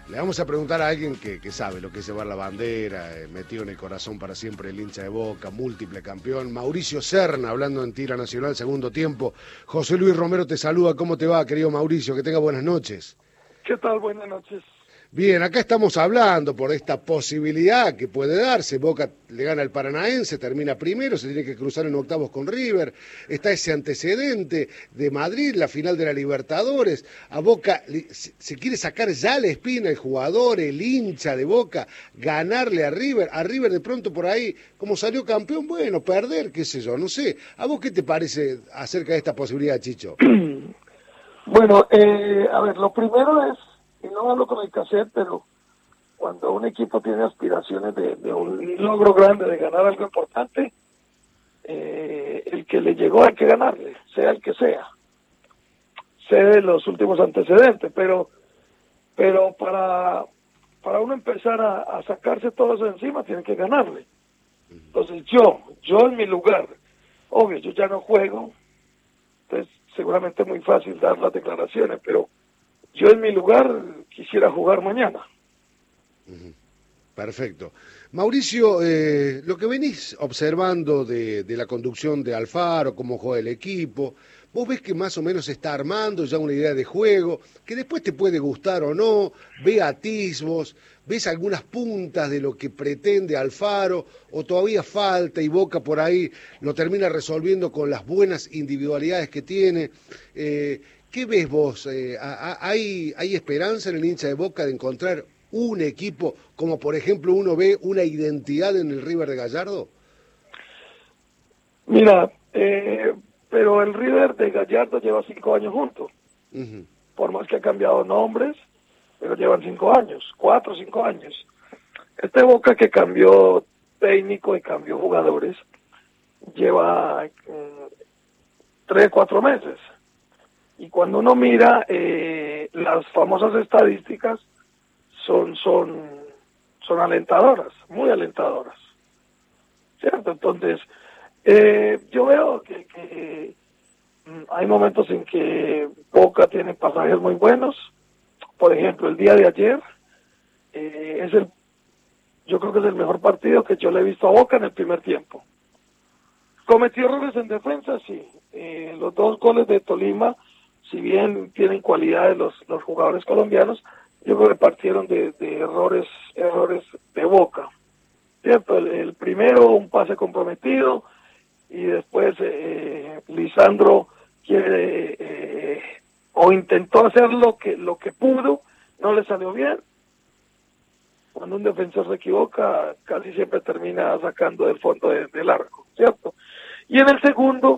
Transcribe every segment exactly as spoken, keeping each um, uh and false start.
Le vamos a preguntar a alguien que, que sabe lo que es llevar la bandera, eh, metido en el corazón para siempre el hincha de Boca, múltiple campeón. Mauricio Serna, hablando en Tira Nacional, segundo tiempo. José Luis Romero te saluda. ¿Cómo te va, querido Mauricio? Que tenga buenas noches. ¿Qué tal? Buenas noches. Bien, acá estamos hablando por esta posibilidad que puede darse. Boca le gana al Paranaense, termina primero, se tiene que cruzar en octavos con River. Está ese antecedente de Madrid, la final de la Libertadores. A Boca se quiere sacar ya la espina el jugador, el hincha de Boca, ganarle a River. A River de pronto por ahí, como salió campeón, bueno, perder, qué sé yo, no sé. ¿A vos qué te parece acerca de esta posibilidad, Chicho? Bueno, eh, a ver, lo primero es, y no hablo con el cassette, pero cuando un equipo tiene aspiraciones de, de un logro grande, de ganar algo importante, eh, el que le llegó hay que ganarle, sea el que sea. Sé de los últimos antecedentes, pero pero para, para uno empezar a, a sacarse todo eso de encima, tiene que ganarle. Entonces yo, yo en mi lugar, obvio, yo ya no juego, entonces seguramente es muy fácil dar las declaraciones, pero yo en mi lugar quisiera jugar mañana. Perfecto. Mauricio, eh, lo que venís observando de, de la conducción de Alfaro, cómo juega el equipo, vos ves que más o menos se está armando ya una idea de juego, que después te puede gustar o no, ve atisbos, ves algunas puntas de lo que pretende Alfaro, o todavía falta y Boca por ahí lo termina resolviendo con las buenas individualidades que tiene. Eh, ¿Qué ves vos? Eh, ¿hay, ¿Hay esperanza en el hincha de Boca de encontrar un equipo, como por ejemplo uno ve una identidad en el River de Gallardo? Mira, eh, pero el River de Gallardo lleva cinco años juntos. Uh-huh. Por más que ha cambiado nombres, pero llevan cinco años, cuatro o cinco años. Este Boca que cambió técnico y cambió jugadores, lleva eh, tres, cuatro meses. Y cuando uno mira eh, las famosas estadísticas, son son son alentadoras, muy alentadoras, ¿cierto? Entonces, eh, yo veo que, que hay momentos en que Boca tiene pasajes muy buenos. Por ejemplo, el día de ayer eh, es el, yo creo que es el mejor partido que yo le he visto a Boca en el primer tiempo. ¿Cometió errores en defensa? Sí. Eh, los dos goles de Tolima, si bien tienen cualidades los, los jugadores colombianos, yo creo que partieron de, de errores errores de Boca, ¿cierto? El, el primero, un pase comprometido, y después eh, Lisandro quiere eh, o intentó hacer lo que lo que pudo, no le salió bien. Cuando un defensor se equivoca, casi siempre termina sacando del fondo de, del arco, ¿cierto? Y en el segundo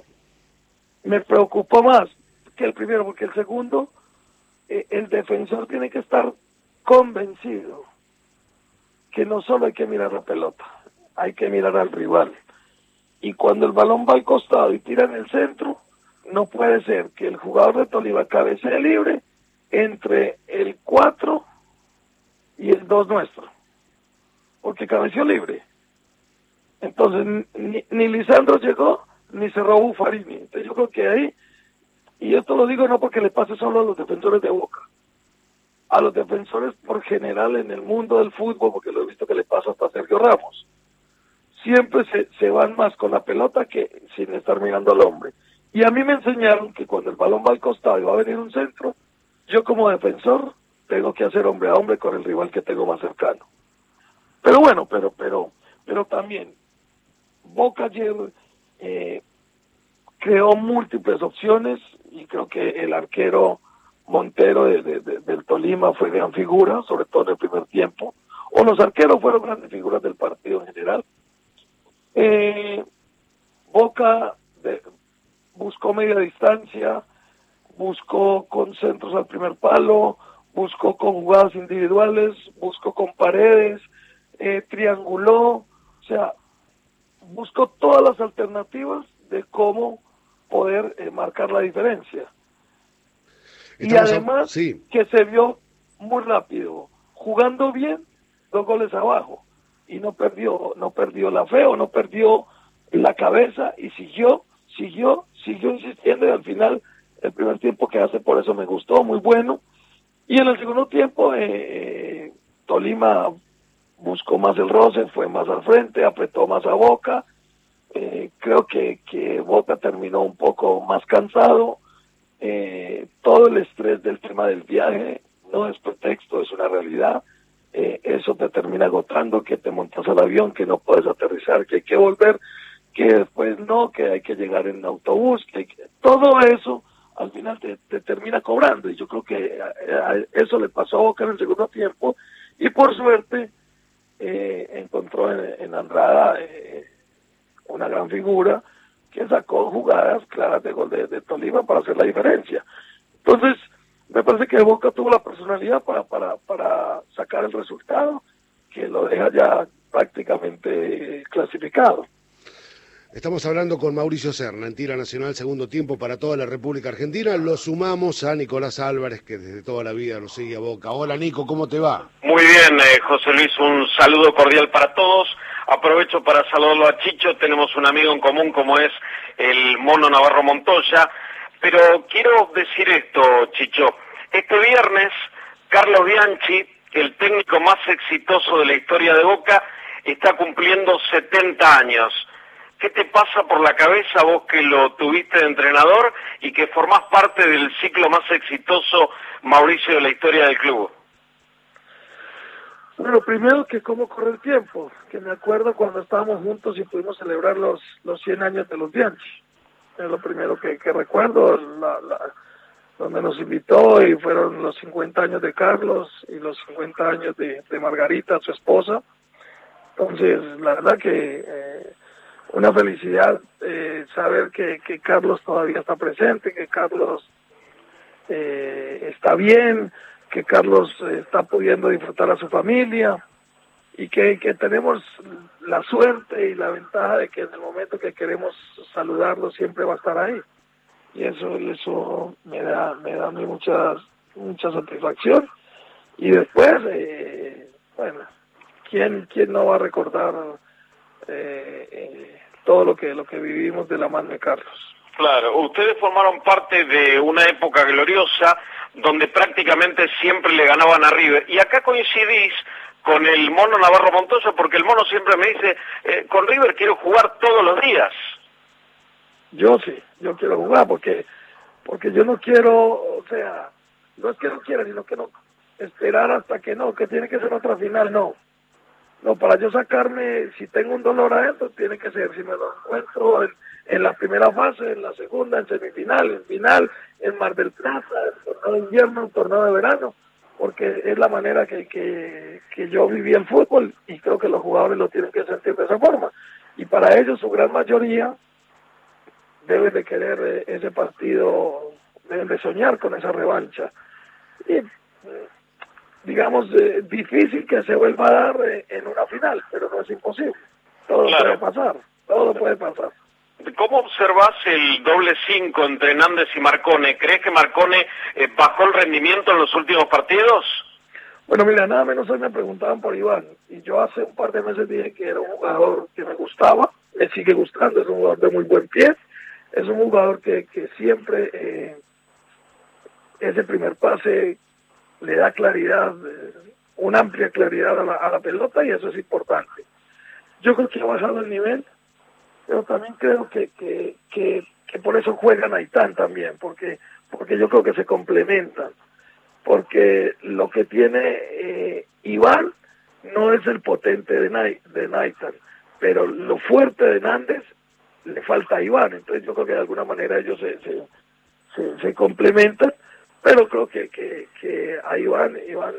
me preocupó más que el primero, porque el segundo, eh, el defensor tiene que estar convencido que no solo hay que mirar la pelota, hay que mirar al rival. Y cuando el balón va al costado y tira en el centro, no puede ser que el jugador de Tolima cabecee libre entre el cuatro y el dos nuestro, porque cabeció libre. Entonces ni, ni Lisandro llegó, ni cerró Buffarini. Entonces yo creo que ahí, y esto lo digo no porque le pase solo a los defensores de Boca, a los defensores por general en el mundo del fútbol, porque lo he visto que le pasa hasta a Sergio Ramos, siempre se, se van más con la pelota que sin estar mirando al hombre. Y a mí me enseñaron que cuando el balón va al costado y va a venir un centro, yo como defensor tengo que hacer hombre a hombre con el rival que tengo más cercano. Pero bueno, pero pero pero también Boca ayer eh, creó múltiples opciones, y creo que el arquero Montero de, de, de, del Tolima fue gran figura, sobre todo en el primer tiempo, o los arqueros fueron grandes figuras del partido en general. Eh, Boca de, buscó media distancia, buscó con centros al primer palo, buscó con jugadas individuales, buscó con paredes, eh, trianguló, o sea, buscó todas las alternativas de cómo poder eh, marcar la diferencia. Estamos y además a... sí. que se vio muy rápido, jugando bien, dos goles abajo, y no perdió, no perdió la fe o no perdió la cabeza, y siguió, siguió, siguió insistiendo, y al final el primer tiempo que hace por eso me gustó, muy bueno, y en el segundo tiempo eh, Tolima buscó más el roce, fue más al frente, apretó más a Boca. Eh, creo que, que Boca terminó un poco más cansado. Eh, todo el estrés del tema del viaje no es pretexto, es una realidad. Eh, eso te termina agotando, que te montas al avión, que no puedes aterrizar, que hay que volver, que después no, que hay que llegar en autobús, que, hay que... todo eso al final te, te termina cobrando, y yo creo que a, a eso le pasó a Boca en el segundo tiempo, y por suerte eh, encontró en, en Andrada eh, una gran figura que sacó jugadas claras de gol de, de Tolima para hacer la diferencia. Entonces, me parece que Boca tuvo la personalidad para, para, para sacar el resultado, que lo deja ya prácticamente clasificado. Estamos hablando con Mauricio Serna, en Tira Nacional, segundo tiempo para toda la República Argentina. Lo sumamos a Nicolás Álvarez, que desde toda la vida nos sigue a Boca. Hola, Nico, ¿cómo te va? Muy bien, eh, José Luis, un saludo cordial para todos. Aprovecho para saludarlo a Chicho, tenemos un amigo en común como es el Mono Navarro Montoya. Pero quiero decir esto, Chicho. Este viernes, Carlos Bianchi, el técnico más exitoso de la historia de Boca, está cumpliendo setenta años. ¿Qué te pasa por la cabeza vos que lo tuviste de entrenador y que formás parte del ciclo más exitoso, Mauricio, de la historia del club? Bueno, primero que cómo corre el tiempo, que me acuerdo cuando estábamos juntos y pudimos celebrar los, los cien años de los Bianchi. Es lo primero que, que recuerdo, la, la, donde nos invitó, y fueron los cincuenta años de Carlos y los cincuenta años de, de Margarita, su esposa. Entonces, la verdad que eh, una felicidad eh, saber que, que Carlos todavía está presente, que Carlos eh, está bien, que Carlos eh, está pudiendo disfrutar a su familia, y que, que tenemos la suerte y la ventaja de que en el momento que queremos saludarlo siempre va a estar ahí, y eso eso me da me da a mí mucha mucha satisfacción. Y después eh, bueno, quién quién no va a recordar eh, eh, todo lo que lo que vivimos de la mano de Carlos. Claro, ustedes formaron parte de una época gloriosa donde prácticamente siempre le ganaban a River, y acá coincidís con el Mono Navarro Montoya, porque el Mono siempre me dice, eh, con River quiero jugar todos los días. Yo sí, yo quiero jugar, porque porque yo no quiero, o sea, no es que no quiera, sino que no esperar hasta que no, que tiene que ser otra final, no. No, para yo sacarme, si tengo un dolor adentro, tiene que ser, si me lo encuentro en, en la primera fase, en la segunda, en semifinal, en final, en Mar del Plata, en torneo de invierno, en torneo de verano, porque es la manera que, que, que yo viví el fútbol, y creo que los jugadores lo tienen que sentir de esa forma. Y para ellos, su gran mayoría, deben de querer ese partido, deben de soñar con esa revancha. Y digamos, eh, difícil que se vuelva a dar eh, en una final, pero no es imposible. Todo claro. puede pasar, todo puede pasar. ¿Cómo observás el doble cinco entre Nández y Marcone? ¿Crees que Marcone eh, bajó el rendimiento en los últimos partidos? Bueno, mira, nada menos hoy me preguntaban por Iván, y yo hace un par de meses dije que era un jugador que me gustaba, me sigue gustando, es un jugador de muy buen pie, es un jugador que, que siempre eh, ese primer pase le da claridad, eh, una amplia claridad a la, a la pelota, y eso es importante. Yo creo que ha bajado el nivel, pero también creo que que, que, que por eso juegan Aitán también, porque porque yo creo que se complementan, porque lo que tiene eh, Iván no es el potente de, Nay, de Naitan, pero lo fuerte de Nández le falta a Iván, entonces yo creo que de alguna manera ellos se, se, se, se complementan, pero creo que, que, que a Iván, Iván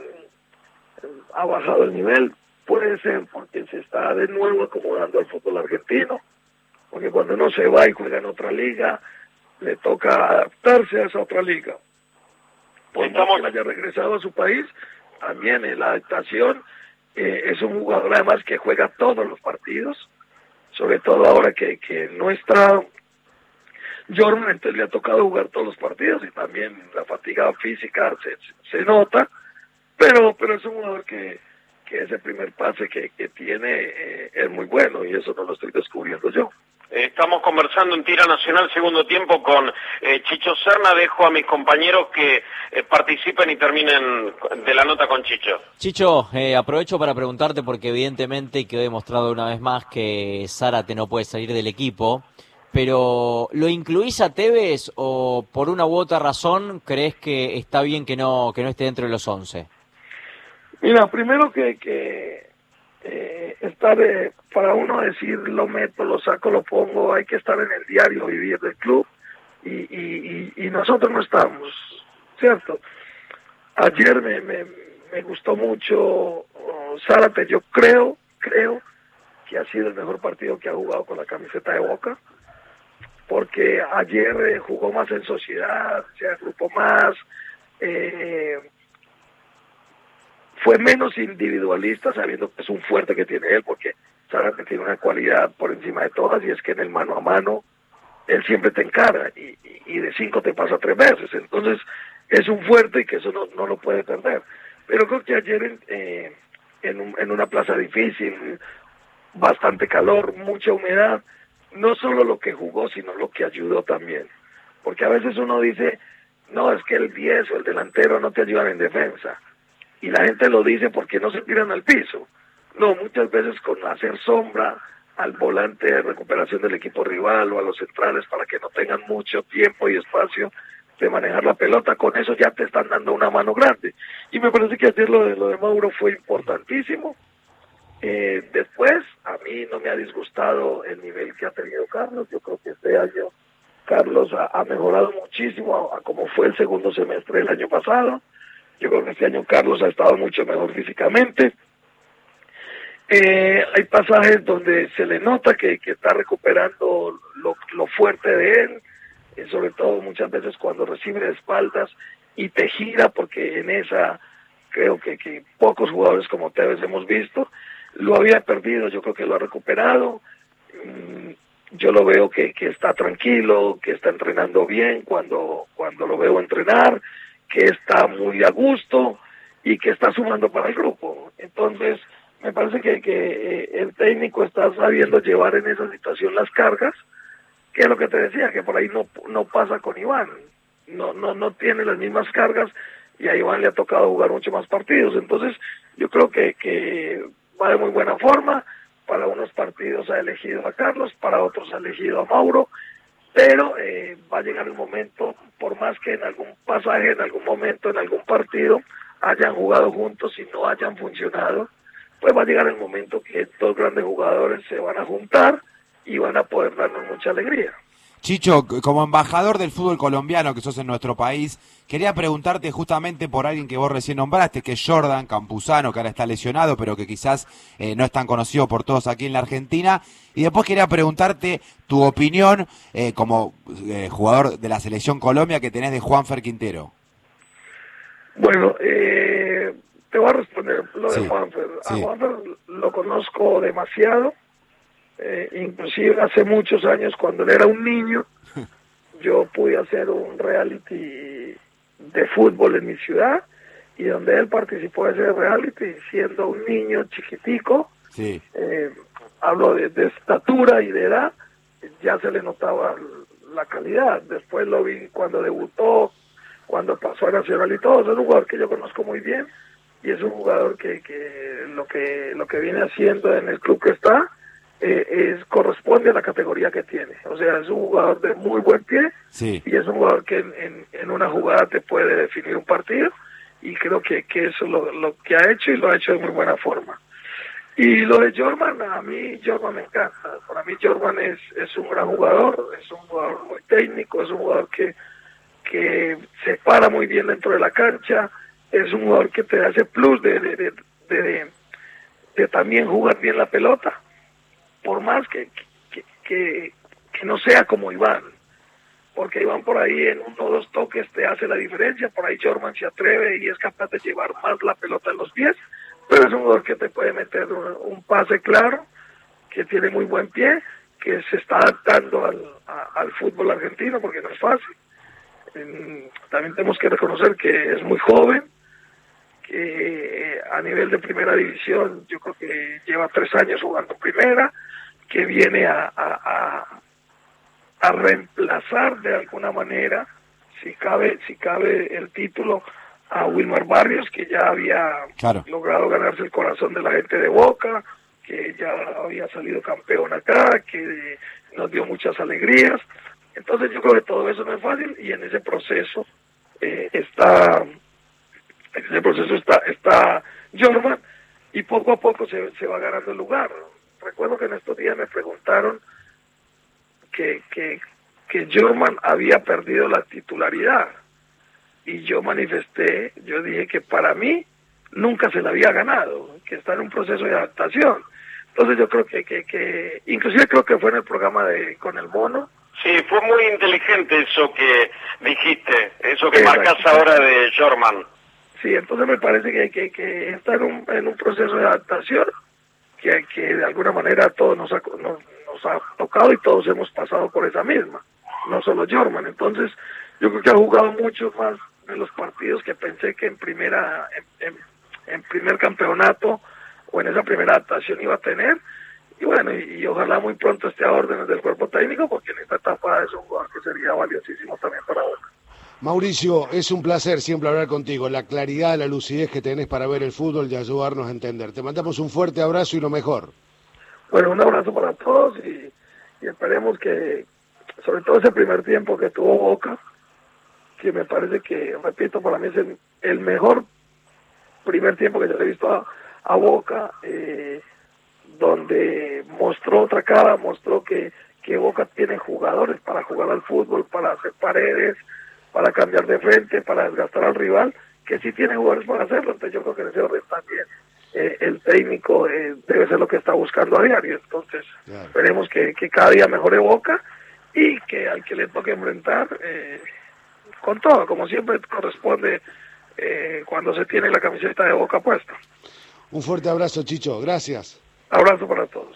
ha bajado el nivel, puede ser porque se está de nuevo acomodando al fútbol argentino, porque cuando uno se va y juega en otra liga, le toca adaptarse a esa otra liga. Por más que haya regresado a su país, también en la adaptación eh, es un jugador además que juega todos los partidos, sobre todo ahora que, que no está Jordan, entonces le ha tocado jugar todos los partidos, y también la fatiga física se, se nota, pero pero es un jugador que, que ese primer pase que, que tiene eh, es muy bueno, y eso no lo estoy descubriendo yo. Estamos conversando en Tira Nacional segundo tiempo con eh, Chicho Serna. Dejo a mis compañeros que eh, participen y terminen de la nota con Chicho. Chicho, eh, aprovecho para preguntarte porque evidentemente quedó demostrado una vez más que Zárate no puede salir del equipo, pero ¿lo incluís a Tevez o por una u otra razón crees que está bien que no que no esté dentro de los once? Mira, primero que... que... Eh, estar eh, para uno decir lo meto, lo saco, lo pongo, hay que estar en el diario vivir del club y, y, y, y nosotros no estamos, ¿cierto? Ayer me, me, me gustó mucho oh, Zárate. Yo creo, creo que ha sido el mejor partido que ha jugado con la camiseta de Boca, porque ayer eh, jugó más en sociedad, se agrupó más, eh, fue menos individualista, sabiendo que es un fuerte que tiene él, porque Zárate tiene una cualidad por encima de todas, y es que en el mano a mano él siempre te encara, y, y, y de cinco te pasa tres veces. Entonces es un fuerte y que eso no, no lo puede perder. Pero creo que ayer en, eh, en, un, en una plaza difícil, bastante calor, mucha humedad, no solo lo que jugó, sino lo que ayudó también. Porque a veces uno dice, no, es que el diez o el delantero no te ayudan en defensa. Y la gente lo dice porque no se tiran al piso. No, muchas veces con hacer sombra al volante de recuperación del equipo rival o a los centrales para que no tengan mucho tiempo y espacio de manejar la pelota, con eso ya te están dando una mano grande. Y me parece que ayer lo de, lo de Mauro fue importantísimo. Eh, después, a mí no me ha disgustado el nivel que ha tenido Carlos. Yo creo que este año Carlos ha, ha mejorado muchísimo a, a como fue el segundo semestre del año pasado. Yo creo que este año Carlos ha estado mucho mejor físicamente. Eh, hay pasajes donde se le nota que, que está recuperando lo, lo fuerte de él, eh, sobre todo muchas veces cuando recibe de espaldas y te gira, porque en esa creo que, que pocos jugadores como Tevez hemos visto. Lo había perdido, yo creo que lo ha recuperado. Mm, yo lo veo que, que está tranquilo, que está entrenando bien cuando, cuando lo veo entrenar, que está muy a gusto y que está sumando para el grupo. Entonces, me parece que, que eh, el técnico está sabiendo llevar en esa situación las cargas, que es lo que te decía, que por ahí no, no pasa con Iván. No, no, no tiene las mismas cargas y a Iván le ha tocado jugar mucho más partidos. Entonces, yo creo que, que va de muy buena forma. Para unos partidos ha elegido a Carlos, para otros ha elegido a Mauro, pero eh, va a llegar el momento, por más que en algún pasaje, en algún momento, en algún partido hayan jugado juntos y no hayan funcionado, pues va a llegar el momento que dos grandes jugadores se van a juntar y van a poder darnos mucha alegría. Chicho, como embajador del fútbol colombiano que sos en nuestro país, quería preguntarte justamente por alguien que vos recién nombraste, que es Jordan Campuzano, que ahora está lesionado, pero que quizás eh, no es tan conocido por todos aquí en la Argentina. Y después quería preguntarte tu opinión eh, como eh, jugador de la Selección Colombia que tenés de Juanfer Quintero. Bueno, eh, te voy a responder lo de sí, Juanfer. A sí. Juanfer lo conozco demasiado. Eh, inclusive hace muchos años, cuando él era un niño, yo pude hacer un reality de fútbol en mi ciudad, y donde él participó de ese reality siendo un niño chiquitico. Sí. Eh, hablo de, de estatura y de edad, ya se le notaba la calidad. Después lo vi cuando debutó, cuando pasó a Nacional y todo. Es un jugador que yo conozco muy bien, y es un jugador que, que lo que lo que viene haciendo en el club que está Eh, es corresponde a la categoría que tiene. O sea, es un jugador de muy buen pie, sí. Y es un jugador que en, en, en una jugada te puede definir un partido, y creo que, que eso es lo, lo que ha hecho, y lo ha hecho de muy buena forma. Y lo de Jordan, a mí Jordan me encanta. Para mí Jordan es, es un gran jugador, es un jugador muy técnico, es un jugador que, que se para muy bien dentro de la cancha, es un jugador que te da ese plus de, de, de, de, de, de también jugar bien la pelota, por más que, que, que, que no sea como Iván, porque Iván por ahí en uno o dos toques te hace la diferencia. Por ahí Jordan se atreve y es capaz de llevar más la pelota en los pies, pero es un jugador que te puede meter un, un pase claro, que tiene muy buen pie, que se está adaptando al, a, al fútbol argentino, porque no es fácil. En, también tenemos que reconocer que es muy joven, que a nivel de primera división yo creo que lleva tres años jugando primera, que viene a, a, a reemplazar de alguna manera, si cabe, si cabe el título, a Wilmar Barrios, que ya había claro. logrado ganarse el corazón de la gente de Boca, que ya había salido campeón acá, que nos dio muchas alegrías. Entonces yo creo que todo eso no es fácil, y en ese proceso eh, está en ese proceso está está Jorman, y poco a poco se, se va ganando el lugar. Recuerdo que en estos días me preguntaron que que que Jorman había perdido la titularidad, y yo manifesté, yo dije que para mí nunca se la había ganado, que está en un proceso de adaptación. Entonces yo creo que, que, que inclusive creo que fue en el programa de con el Mono. Sí, fue muy inteligente eso que dijiste, eso que marcas ahora de Jorman. Sí, entonces me parece que, que, que está en un, en un proceso de adaptación que, que de alguna manera a todos nos ha, nos, nos ha tocado, y todos hemos pasado por esa misma, no solo Jorman. Entonces yo creo que ha jugado mucho más de los partidos que pensé que en primera en, en, en primer campeonato o en esa primera adaptación iba a tener. Y bueno, y, y ojalá muy pronto esté a órdenes del cuerpo técnico, porque en esta etapa es un jugador que sería valiosísimo también para Boca. Mauricio, es un placer siempre hablar contigo, la claridad, la lucidez que tenés para ver el fútbol y ayudarnos a entender. Te mandamos un fuerte abrazo y lo mejor. Bueno, un abrazo para todos, y, y esperemos que, sobre todo ese primer tiempo que tuvo Boca, que me parece que, repito, para mí es el, el mejor primer tiempo que yo le he visto a, a Boca, eh, donde mostró otra cara, mostró que, que Boca tiene jugadores para jugar al fútbol, para hacer paredes, para cambiar de frente, para desgastar al rival, que sí tiene jugadores para hacerlo. Entonces yo creo que en ese orden también eh, el técnico eh, debe ser lo que está buscando a diario. Entonces claro. esperemos que, que cada día mejore Boca, y que al que le toque enfrentar eh, con todo, como siempre corresponde eh, cuando se tiene la camiseta de Boca puesta. Un fuerte abrazo, Chicho, gracias. Abrazo para todos.